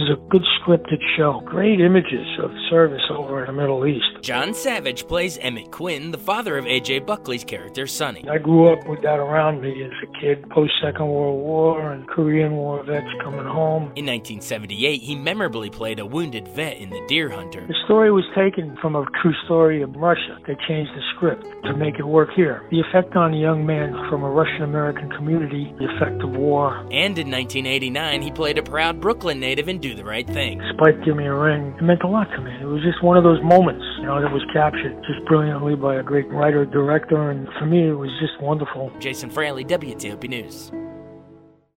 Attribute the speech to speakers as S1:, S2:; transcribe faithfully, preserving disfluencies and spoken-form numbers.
S1: is a good scripted show. Great images of service over in the Middle East.
S2: John Savage plays Emmett Quinn, the father of A J Buckley's character, Sonny.
S1: I grew up with that around me as a kid, post-Second World War and Korean War vets coming home.
S2: In nineteen seventy-eight, he memorably played a wounded vet in The Deer Hunter.
S1: The story was taken from a true story of Russia. They changed the script to make it work here. The effect on a young man from a Russian-American community, the effect of war.
S2: And in nineteen eighty-nine, he played a proud Brooklyn native in Do the Right Thing.
S1: Spike Give Me a Ring. It meant a lot to me. It was just one of those moments, you know, that was captured just brilliantly by a great writer, director, and for me, it was just wonderful.
S2: Jason Fraley, W T O P News.